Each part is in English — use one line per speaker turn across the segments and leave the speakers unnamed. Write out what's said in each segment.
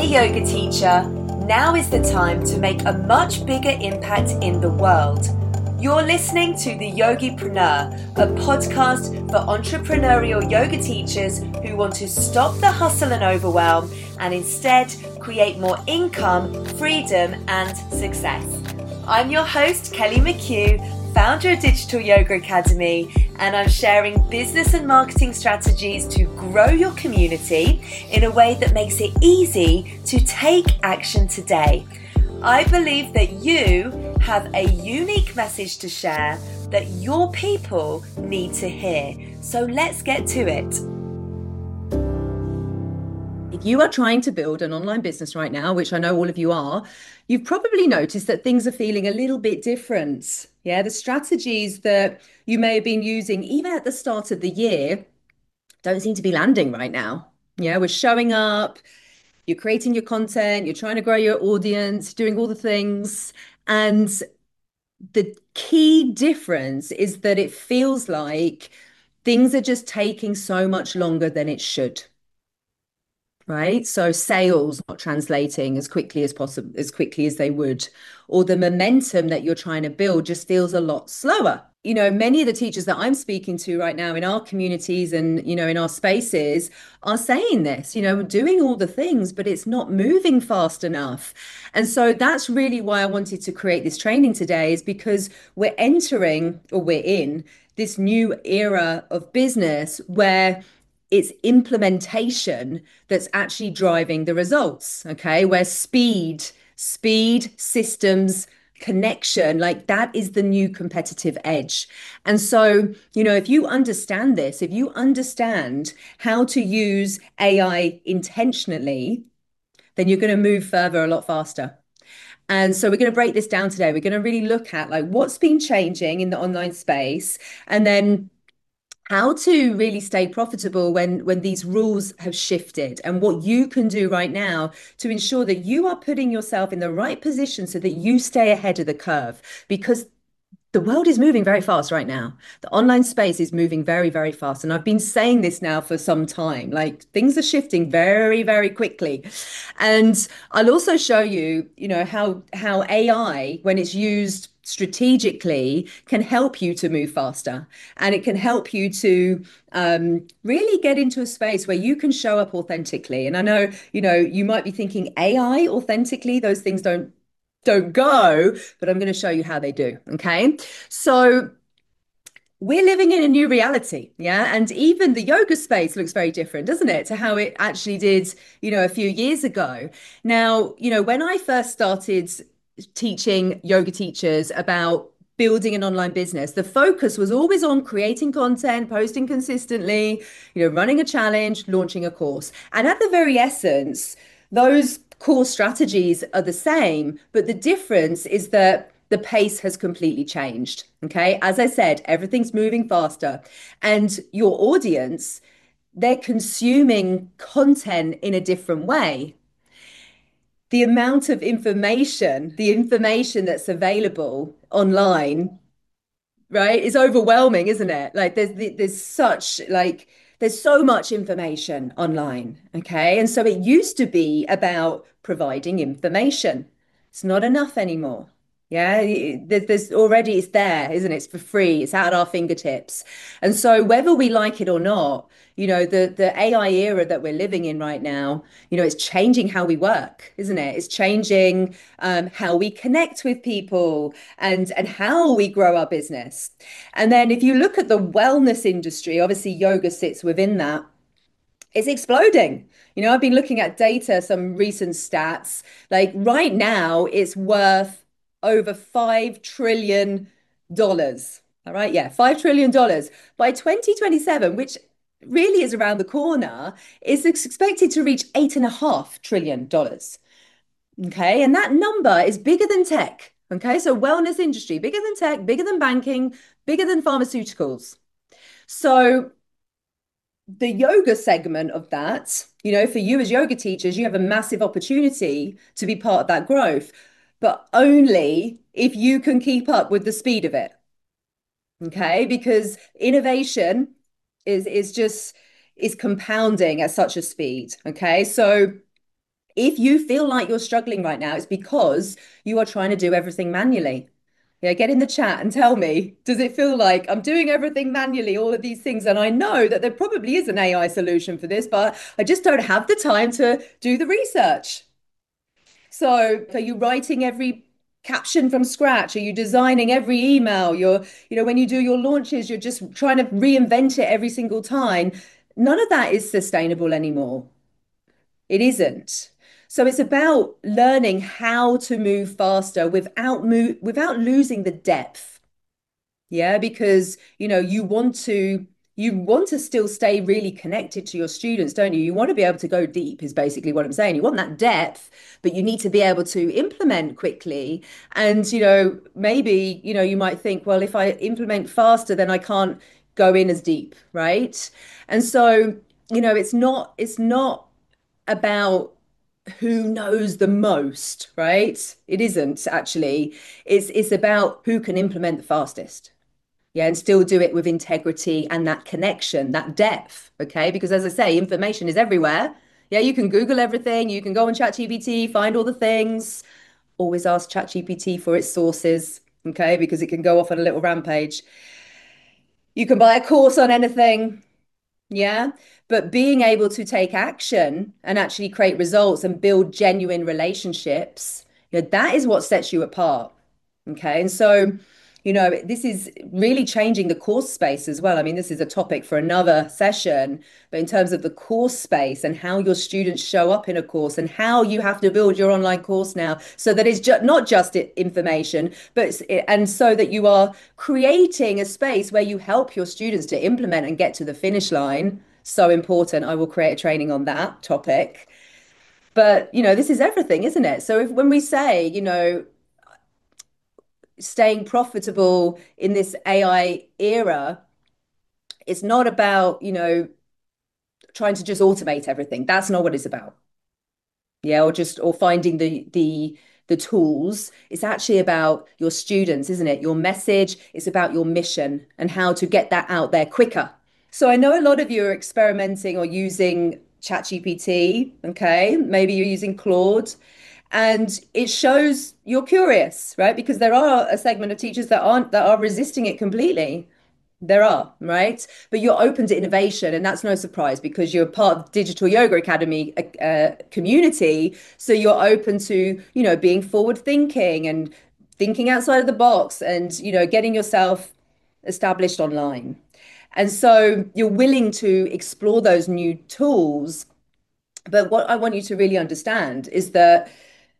yoga teacher, now is the time to make a much bigger impact in the world. You're listening to The Yogipreneur, a podcast for entrepreneurial yoga teachers who want to stop the hustle and overwhelm and instead create more income, freedom, and success. I'm your host, Kelly McHugh, founder of Digital Yoga Academy, and I'm sharing business and marketing strategies to grow your community in a way that makes it easy to take action today. I believe that you have a unique message to share that your people need to hear. So let's get to it.
If you are trying to build an online business right now, which I know all of you are, you've probably noticed that things are feeling a little bit different. Yeah, the strategies that you may have been using even at the start of the year don't seem to be landing right now. Yeah, we're showing up, you're creating your content, you're trying to grow your audience, doing all the things. And the key difference is that it feels like things are just taking so much longer than it should. Right? So sales not translating as quickly as possible, as quickly as they would, or the momentum that you're trying to build just feels a lot slower. You know, many of the teachers that I'm speaking to right now in our communities and, you know, in our spaces are saying this, you know, we're doing all the things, but it's not moving fast enough. And so that's really why I wanted to create this training today, is because we're entering, or we're in this new era of business where it's implementation that's actually driving the results. Okay, where speed, systems, connection, like that is the new competitive edge. And so, you know, if you understand this, if you understand how to use AI intentionally, then you're going to move further a lot faster. And so we're going to break this down today. We're going to really look at like what's been changing in the online space, and then how to really stay profitable when these rules have shifted, and what you can do right now to ensure that you are putting yourself in the right position so that you stay ahead of the curve, because the world is moving very fast right now. The online space is moving very, very fast. And I've been saying this now for some time, like things are shifting very, very quickly. And I'll also show you, you know, how AI, when it's used strategically, can help you to move faster. And it can help you to really get into a space where you can show up authentically. And I know, you know, you might be thinking AI authentically, those things don't go, but I'm going to show you how they do. Okay. So we're living in a new reality. Yeah. And even the yoga space looks very different, doesn't it, to how it actually did, you know, a few years ago. Now, you know, when I first started teaching yoga teachers about building an online business, the focus was always on creating content, posting consistently, you know, running a challenge, launching a course. And at the very essence, those core strategies are the same, but the difference is that the pace has completely changed. Okay. As I said, everything's moving faster, and your audience, they're consuming content in a different way. The amount of information, the information that's available online, right, is overwhelming, isn't it? Like there's so much information online, okay? And so it used to be about providing information. It's not enough anymore. Yeah, there's already, it's there, isn't it? It's for free. It's at our fingertips. And so whether we like it or not, you know, the AI era that we're living in right now, you know, it's changing how we work, isn't it? It's changing how we connect with people and how we grow our business. And then if you look at the wellness industry, obviously yoga sits within that. It's exploding. You know, I've been looking at data, some recent stats. Like right now, it's worth over $5 trillion. All right, yeah, $5 trillion. By 2027, which really is around the corner, is expected to reach $8.5 trillion. Okay, and that number is bigger than tech. Okay, so wellness industry, bigger than tech, bigger than banking, bigger than pharmaceuticals. So the yoga segment of that, you know, for you as yoga teachers, you have a massive opportunity to be part of that growth, but only if you can keep up with the speed of it. Okay, because innovation is compounding at such a speed. Okay, so If you feel like you're struggling right now, it's because you are trying to do everything manually. Yeah, get in the chat and tell me, does it feel like I'm doing everything manually, all of these things? And I know that there probably is an AI solution for this, but I just don't have the time to do the research. So, are you writing every caption from scratch? Are you designing every email? When you do your launches, you're just trying to reinvent it every single time. None of that is sustainable anymore. It isn't. So it's about learning how to move faster without losing the depth. Yeah, because you want to still stay really connected to your students, don't you? You want to be able to go deep, is basically what I'm saying. You want that depth, but you need to be able to implement quickly. And maybe, you might think, well, if I implement faster, then I can't go in as deep, right? And so, it's not about who knows the most, right? It isn't actually. It's about who can implement the fastest. Yeah, and still do it with integrity and that connection, that depth. Okay. Because as I say, information is everywhere. Yeah, you can Google everything, you can go on ChatGPT, find all the things. Always ask ChatGPT for its sources. Okay, because it can go off on a little rampage. You can buy a course on anything. Yeah. But being able to take action and actually create results and build genuine relationships, that is what sets you apart. Okay. And so, this is really changing the course space as well. I mean, this is a topic for another session, but in terms of the course space and how your students show up in a course and how you have to build your online course now so that it's not just information, and so that you are creating a space where you help your students to implement and get to the finish line. So important. I will create a training on that topic. But, this is everything, isn't it? So when we say, staying profitable in this AI era, it's not about, trying to just automate everything. That's not what it's about. Yeah, or finding the tools. It's actually about your students, isn't it? Your message. It's about your mission and how to get that out there quicker. So I know a lot of you are experimenting or using ChatGPT, okay? Maybe you're using Claude, and it shows you're curious, right? Because there are a segment of teachers that are resisting it completely. There are, right? But you're open to innovation, and that's no surprise because you're part of Digital Yoga Academy community. So you're open to, being forward thinking and thinking outside of the box and, getting yourself established online. And so you're willing to explore those new tools. But what I want you to really understand is that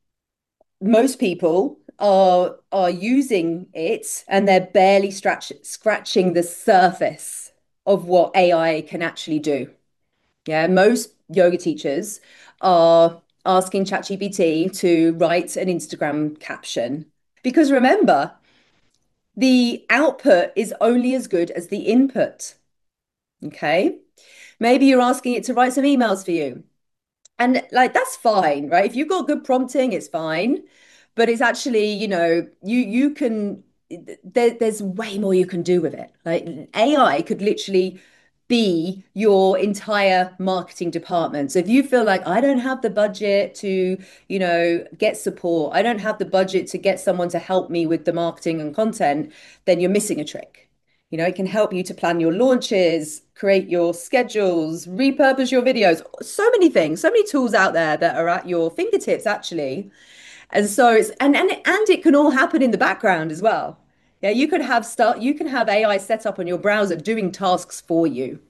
most people are using it and they're barely scratching the surface of what AI can actually do. Yeah, most yoga teachers are asking ChatGPT to write an Instagram caption because remember, the output is only as good as the input. Okay. Maybe you're asking it to write some emails for you. And like that's fine, right? If you've got good prompting, it's fine. But it's actually, you can there's way more you can do with it. Like AI could literally be your entire marketing department. So if you feel like I don't have the budget to, get support, I don't have the budget to get someone to help me with the marketing and content, then you're missing a trick. It can help you to plan your launches, create your schedules, repurpose your videos, so many things, so many tools out there that are at your fingertips, actually. And so and it can all happen in the background as well. Yeah, you can have AI set up on your browser doing tasks for you.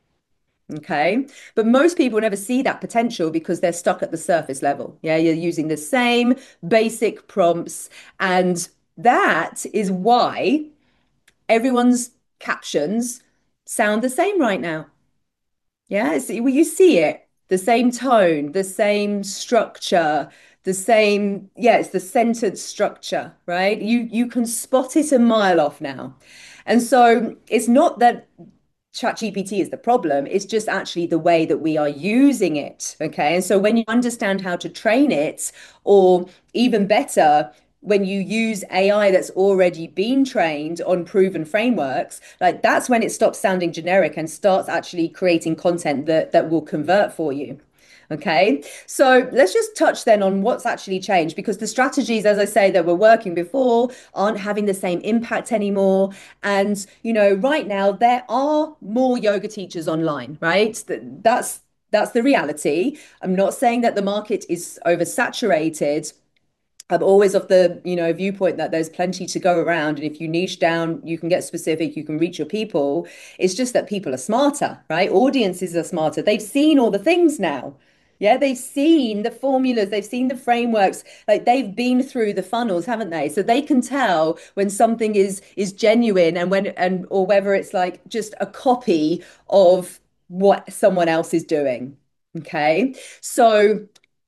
Okay. But most people never see that potential because they're stuck at the surface level. Yeah, you're using the same basic prompts. And that is why everyone's captions sound the same right now. Yeah, well, you see it, the same tone, the same structure, it's the sentence structure, right? You can spot it a mile off now. And so it's not that ChatGPT is the problem. It's just actually the way that we are using it. Okay. And so when you understand how to train it, or even better, when you use AI that's already been trained on proven frameworks, like that's when it stops sounding generic and starts actually creating content that will convert for you. Okay. So let's just touch then on what's actually changed because the strategies, as I say, that were working before aren't having the same impact anymore. And, right now there are more yoga teachers online, right? That's the reality. I'm not saying that the market is oversaturated. I'm always of the, viewpoint that there's plenty to go around. And if you niche down, you can get specific, you can reach your people. It's just that people are smarter, right? Audiences are smarter. They've seen all the things now. Yeah, they've seen the formulas, they've seen the frameworks, like they've been through the funnels, haven't they? So they can tell when something is genuine and or whether it's like just a copy of what someone else is doing. Okay. So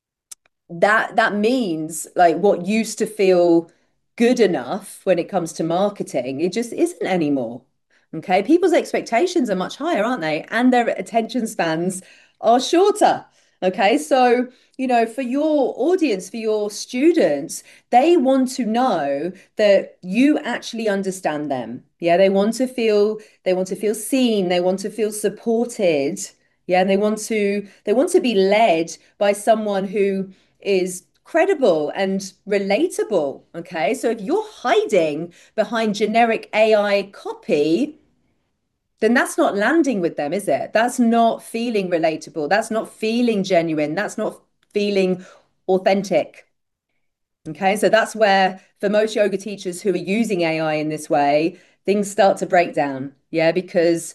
that means like what used to feel good enough when it comes to marketing, it just isn't anymore. Okay, people's expectations are much higher, aren't they? And their attention spans are shorter. Okay, so for your audience, for your students, they want to know that you actually understand them. Yeah, they want to feel seen, they want to feel supported. Yeah, and they want to be led by someone who is credible and relatable. Okay. So if you're hiding behind generic AI copy, then that's not landing with them, is it? That's not feeling relatable. That's not feeling genuine. That's not feeling authentic. Okay, so that's where for most yoga teachers who are using AI in this way, things start to break down. Yeah, because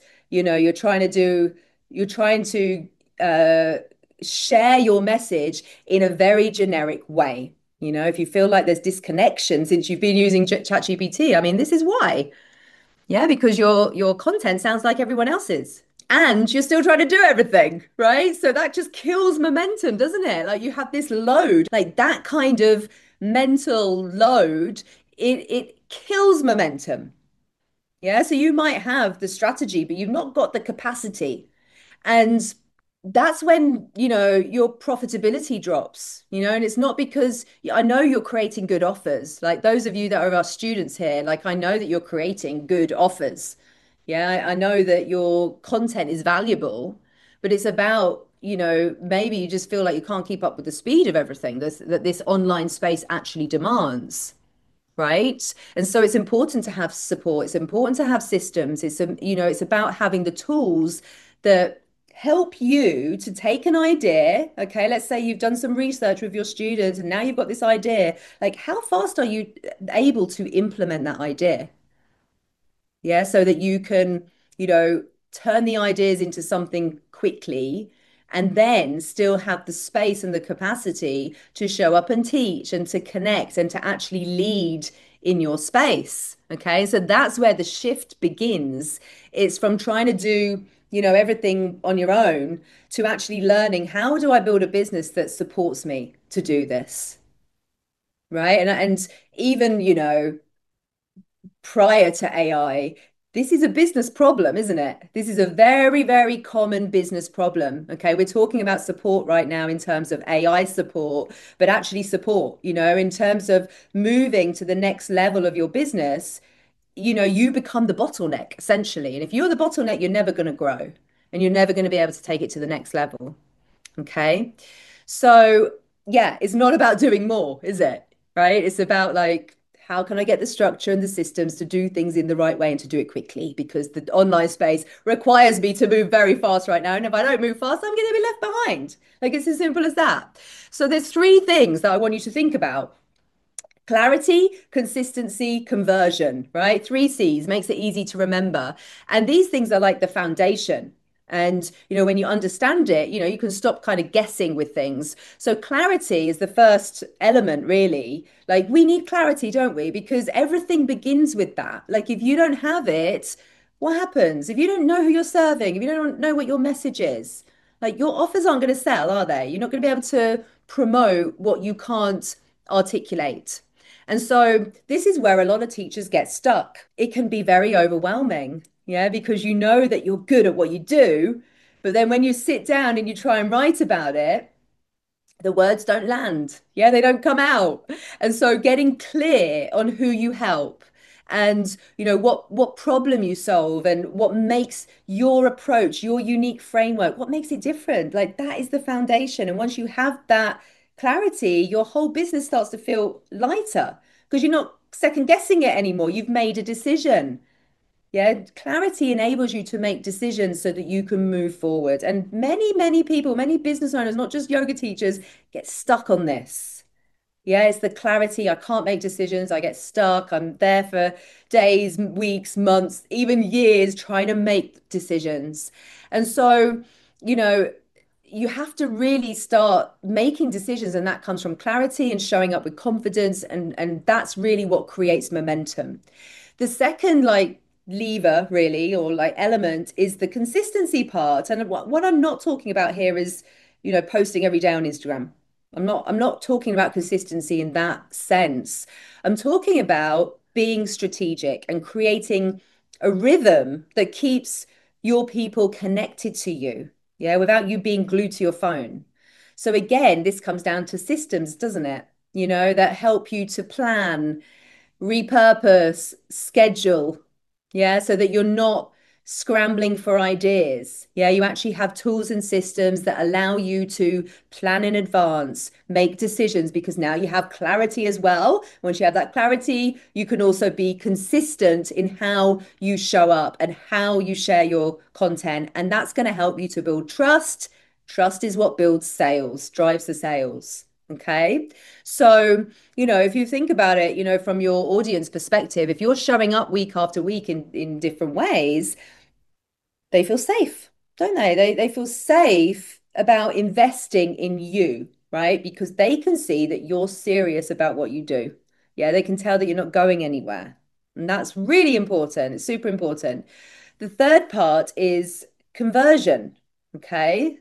you're trying to uh, share your message in a very generic way. If you feel like there's disconnection since you've been using ChatGPT, I mean, this is why. Yeah, because your content sounds like everyone else's. And you're still trying to do everything, right? So that just kills momentum, doesn't it? Like you have this load, like that kind of mental load, it kills momentum. Yeah. So you might have the strategy, but you've not got the capacity. And that's when, your profitability drops, and it's not because I know you're creating good offers. Like those of you that are our students here, like I know that you're creating good offers. Yeah, I know that your content is valuable, but it's about, maybe you just feel like you can't keep up with the speed of everything that this online space actually demands, right? And so it's important to have support. It's important to have systems. It's about having the tools that help you to take an idea. Okay, let's say you've done some research with your students and now you've got this idea. Like, how fast are you able to implement that idea? Yeah, so that you can, turn the ideas into something quickly and then still have the space and the capacity to show up and teach and to connect and to actually lead in your space. Okay, so that's where the shift begins. It's from trying to do, everything on your own to actually learning how do I build a business that supports me to do this, right? And even, prior to AI, this is a business problem, isn't it? This is a very, very common business problem. Okay. We're talking about support right now in terms of AI support, but actually support, in terms of moving to the next level of your business, you become the bottleneck essentially. And if you're the bottleneck, you're never going to grow and you're never going to be able to take it to the next level. Okay. So, yeah, it's not about doing more, is it? Right? It's about like, how can I get the structure and the systems to do things in the right way and to do it quickly? Because the online space requires me to move very fast right now. And if I don't move fast, I'm going to be left behind. Like, it's as simple as that. So, there's three things that I want you to think about. Clarity, consistency, conversion, right? Three C's makes it easy to remember. And these things are like the foundation. And, when you understand it, you can stop kind of guessing with things. So clarity is the first element, really. Like we need clarity, don't we? Because everything begins with that. Like if you don't have it, what happens? If you don't know who you're serving, if you don't know what your message is, like your offers aren't going to sell, are they? You're not going to be able to promote what you can't articulate. And so this is where a lot of teachers get stuck. It can be very overwhelming, yeah, because you know that you're good at what you do, but then when you sit down and you try and write about it, the words don't land. Yeah, they don't come out. And so getting clear on who you help and what problem you solve and what makes your approach, your unique framework, what makes it different. Like that is the foundation. And once you have that clarity, your whole business starts to feel lighter because you're not second guessing it anymore. You've made a decision. Yeah, clarity enables you to make decisions so that you can move forward. And many people, many business owners, not just yoga teachers, get stuck on this. Yeah, it's the clarity. I can't make decisions. I get stuck. I'm there for days, weeks, months, even years trying to make decisions. And so, you know, you have to really start making decisions, and that comes from clarity and showing up with confidence, and that's really what creates momentum. The second lever really, or like element, is the consistency part. And what I'm not talking about here is, posting every day on Instagram. I'm not talking about consistency in that sense. I'm talking about being strategic and creating a rhythm that keeps your people connected to you, yeah, without you being glued to your phone. So again, this comes down to systems, doesn't it? That help you to plan, repurpose, schedule. Yeah. So that you're not scrambling for ideas. Yeah. You actually have tools and systems that allow you to plan in advance, make decisions, because now you have clarity as well. Once you have that clarity, you can also be consistent in how you show up and how you share your content. And that's going to help you to build trust. Trust is what builds sales, drives the sales. Okay. So, if you think about it, from your audience perspective, if you're showing up week after week in different ways, they feel safe, don't they? They feel safe about investing in you, right? Because they can see that you're serious about what you do. Yeah, they can tell that you're not going anywhere. And that's really important. It's super important. The third part is conversion. Okay.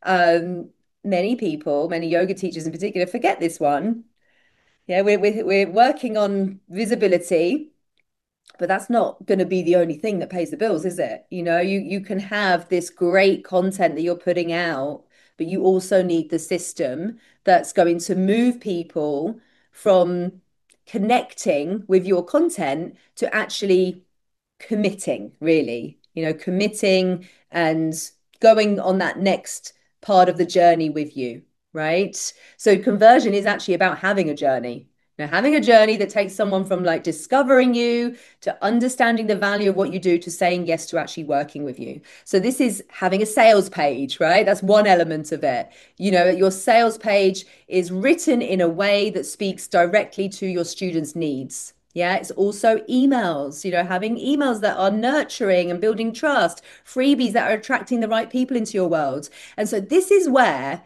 Um, Many people, many yoga teachers in particular, forget this one. Yeah, we're working on visibility, but that's not going to be the only thing that pays the bills, is it? You can have this great content that you're putting out, but you also need the system that's going to move people from connecting with your content to actually committing, really, committing and going on that next part of the journey with you, right? So conversion is actually about having a journey. Having a journey that takes someone from like discovering you to understanding the value of what you do to saying yes to actually working with you. So this is having a sales page, right? That's one element of it. Your sales page is written in a way that speaks directly to your students' needs. Yeah, it's also emails, having emails that are nurturing and building trust, freebies that are attracting the right people into your world. And so this is where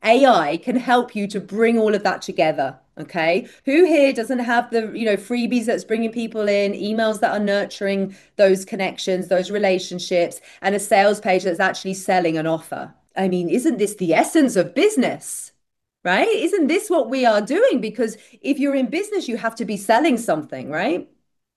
AI can help you to bring all of that together. Okay. Who here doesn't have the, freebies that's bringing people in, emails that are nurturing those connections, those relationships, and a sales page that's actually selling an offer? I mean, isn't this the essence of business? Right? Isn't this what we are doing? Because if you're in business, you have to be selling something, right?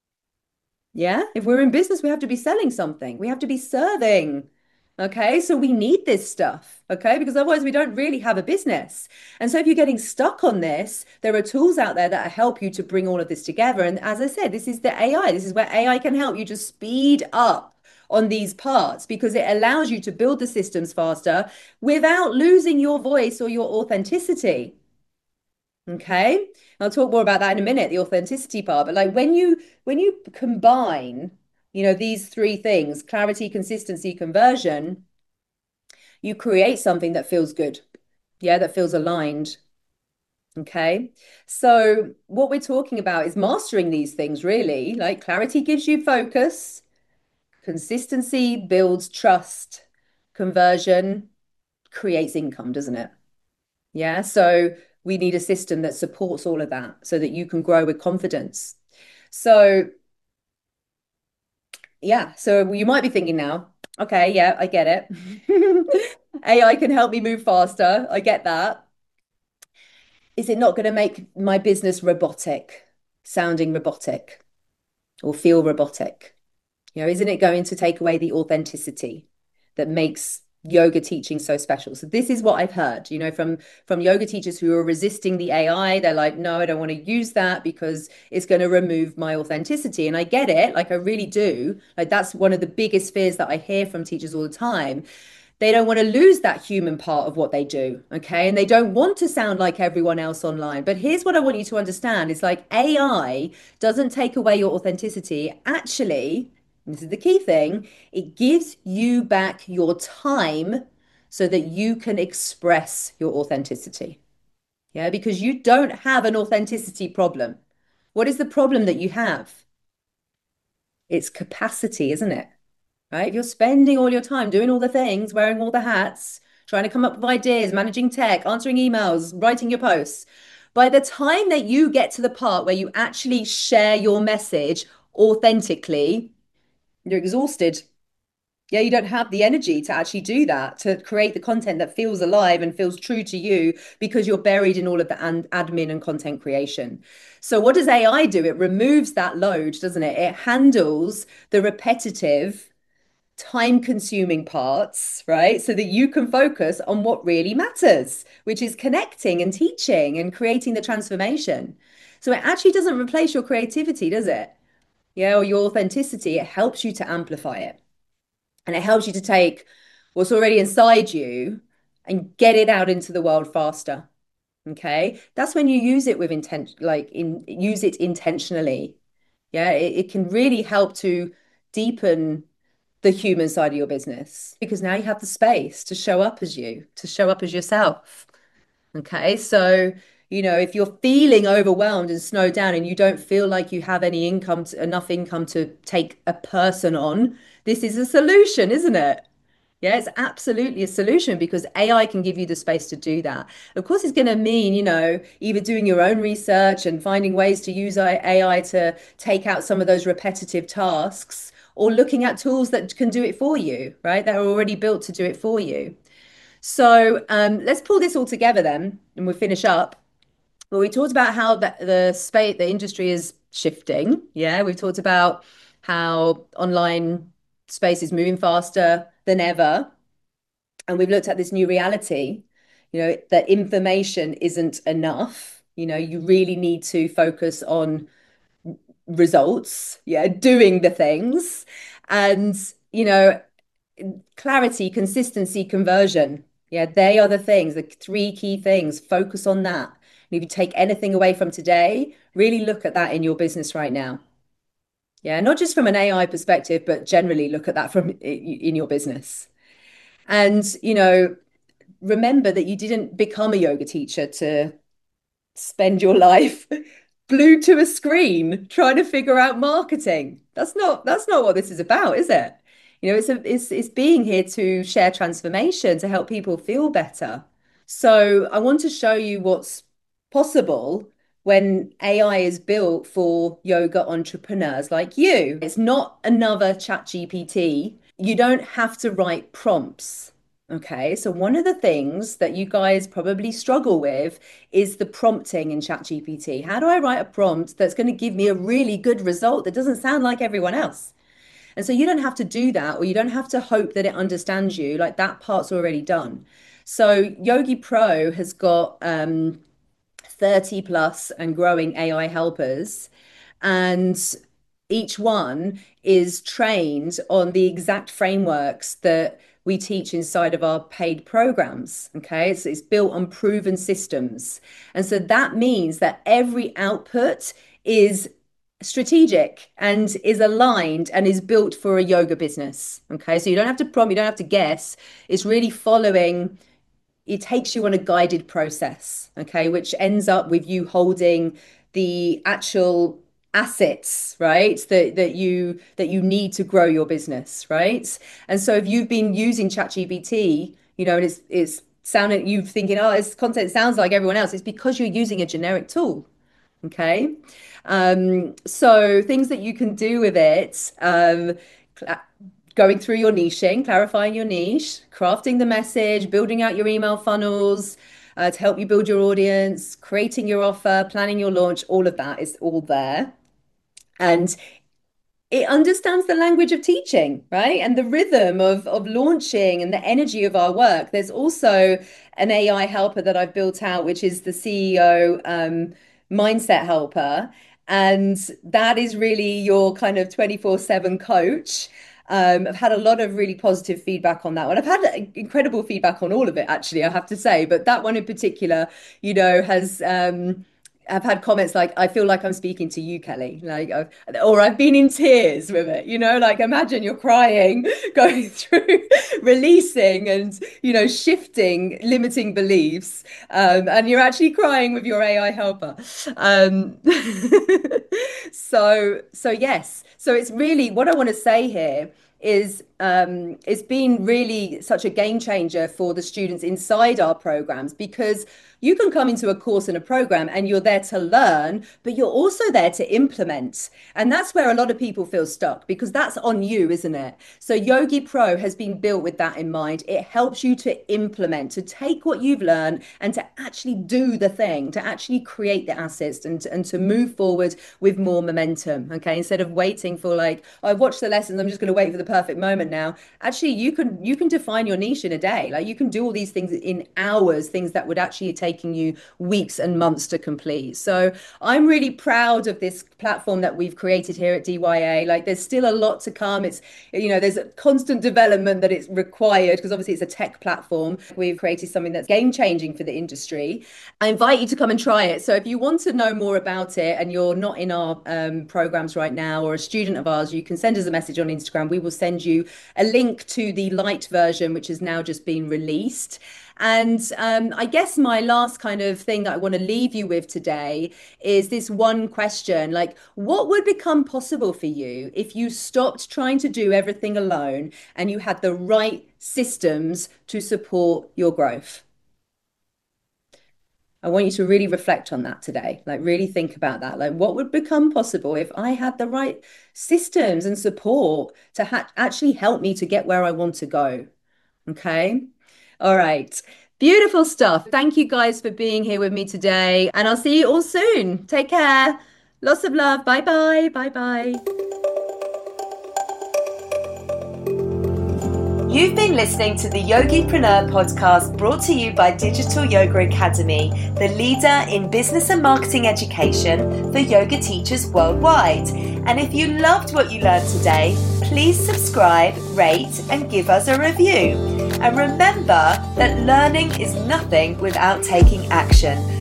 Yeah. If we're in business, we have to be selling something. We have to be serving. Okay. So we need this stuff. Okay. Because otherwise we don't really have a business. And so if you're getting stuck on this, there are tools out there that help you to bring all of this together. And as I said, this is the AI. This is where AI can help you to speed up on these parts because it allows you to build the systems faster without losing your voice or your authenticity. Okay. I'll talk more about that in a minute, the authenticity part. But like when you combine, these three things, clarity, consistency, conversion, you create something that feels good. Yeah, that feels aligned. Okay. So what we're talking about is mastering these things, really. Like clarity gives you focus, consistency builds trust, conversion creates income, doesn't it? Yeah. So we need a system that supports all of that so that you can grow with confidence. So, yeah. So you might be thinking now, okay, yeah, I get it. AI can help me move faster. I get that. Is it not going to make my business robotic, sounding robotic or feel robotic? Isn't it going to take away the authenticity that makes yoga teaching so special? So this is what I've heard, from yoga teachers who are resisting the AI. They're like, no, I don't want to use that because it's going to remove my authenticity. And I get it, like I really do. Like that's one of the biggest fears that I hear from teachers all the time. They don't want to lose that human part of what they do, okay? And they don't want to sound like everyone else online. But here's what I want you to understand. It's like AI doesn't take away your authenticity. Actually, this is the key thing, it gives you back your time so that you can express your authenticity. Yeah, because you don't have an authenticity problem. What is the problem that you have? It's capacity, isn't it? Right? If you're spending all your time doing all the things, wearing all the hats, trying to come up with ideas, managing tech, answering emails, writing your posts, by the time that you get to the part where you actually share your message authentically, you're exhausted. Yeah, you don't have the energy to actually do that, to create the content that feels alive and feels true to you because you're buried in all of the admin and content creation. So, what does AI do? It removes that load, doesn't it? It handles the repetitive, time consuming parts, right? So that you can focus on what really matters, which is connecting and teaching and creating the transformation. So, it actually doesn't replace your creativity, does it? Yeah, or your authenticity. It helps you to amplify it. And it helps you to take what's already inside you and get it out into the world faster. Okay. That's when you use it with intent, use it intentionally. Yeah. It can really help to deepen the human side of your business because now you have the space to show up as you, to show up as yourself. Okay. So, if you're feeling overwhelmed and snowed down and you don't feel like you have any income, enough income to take a person on, this is a solution, isn't it? Yeah, it's absolutely a solution because AI can give you the space to do that. Of course, it's going to mean, either doing your own research and finding ways to use AI to take out some of those repetitive tasks or looking at tools that can do it for you, right? That are already built to do it for you. So let's pull this all together then, and we'll finish up. Well, we talked about how the industry is shifting. Yeah, we've talked about how online space is moving faster than ever, and we've looked at this new reality. That information isn't enough. You really need to focus on results. Yeah, doing the things, and you know clarity, consistency, conversion. Yeah, they are the things, the three key things. Focus on that. And if you take anything away from today, really look at that in your business right now. Yeah, not just from an AI perspective, but generally look at that from in your business. And, remember that you didn't become a yoga teacher to spend your life glued to a screen trying to figure out marketing. That's not what this is about, is it? It's being here to share transformation to help people feel better. So I want to show you what's possible when AI is built for yoga entrepreneurs like you. It's not another ChatGPT. You don't have to write prompts. Okay, so one of the things that you guys probably struggle with is the prompting in ChatGPT. How do I write a prompt that's going to give me a really good result that doesn't sound like everyone else? And so you don't have to do that, or you don't have to hope that it understands you. Like that part's already done. So Yogi Pro has got 30 plus and growing AI helpers. And each one is trained on the exact frameworks that we teach inside of our paid programs. Okay. It's built on proven systems. And so that means that every output is strategic and is aligned and is built for a yoga business. Okay. So you don't have to prompt, you don't have to guess. It's really following, it takes you on a guided process, okay, which ends up with you holding the actual assets, right, that you need to grow your business, right? And so if you've been using ChatGPT, and it's sounding, you thinking, oh, this content sounds like everyone else, it's because you're using a generic tool. Okay. So things that you can do with it, going through your niching, clarifying your niche, crafting the message, building out your email funnels to help you build your audience, creating your offer, planning your launch, all of that is all there. And it understands the language of teaching, right? And the rhythm of launching and the energy of our work. There's also an AI helper that I've built out, which is the CEO mindset helper. And that is really your kind of 24/7 coach. I've had a lot of really positive feedback on that one. I've had incredible feedback on all of it, actually, I have to say. But that one in particular, has I've had comments like, I feel like I'm speaking to you, Kelly, or I've been in tears with it, like imagine you're crying, going through releasing and, shifting limiting beliefs, and you're actually crying with your AI helper. Um, so yes, so it's really what I want to say here is it's been really such a game changer for the students inside our programs, because you can come into a course and a program and you're there to learn, but you're also there to implement. And that's where a lot of people feel stuck, because that's on you, isn't it? So Yogi Pro has been built with that in mind. It helps you to implement, to take what you've learned and to actually do the thing, to actually create the assets and to move forward with more momentum. Okay. Instead of waiting for like, oh, I've watched the lessons, I'm just going to wait for the perfect moment now. Actually, you can define your niche in a day. Like you can do all these things in hours, things that would actually taking you weeks and months to complete. So I'm really proud of this platform that we've created here at DYA. Like there's still a lot to come. It's, there's a constant development that it's required, because obviously it's a tech platform. We've created something that's game changing for the industry. I invite you to come and try it. So if you want to know more about it and you're not in our programs right now or a student of ours, you can send us a message on Instagram. We will send you a link to the light version, which has now just been released. And I guess my last kind of thing that I want to leave you with today is this one question, like, what would become possible for you if you stopped trying to do everything alone and you had the right systems to support your growth? I want you to really reflect on that today. Like, really think about that. Like, what would become possible if I had the right systems and support to actually help me to get where I want to go? Okay. All right. Beautiful stuff. Thank you guys for being here with me today. And I'll see you all soon. Take care. Lots of love. Bye bye. Bye bye.
You've been listening to the Yogipreneur podcast, brought to you by Digital Yoga Academy, the leader in business and marketing education for yoga teachers worldwide. And if you loved what you learned today, please subscribe, rate, and give us a review. And remember that learning is nothing without taking action.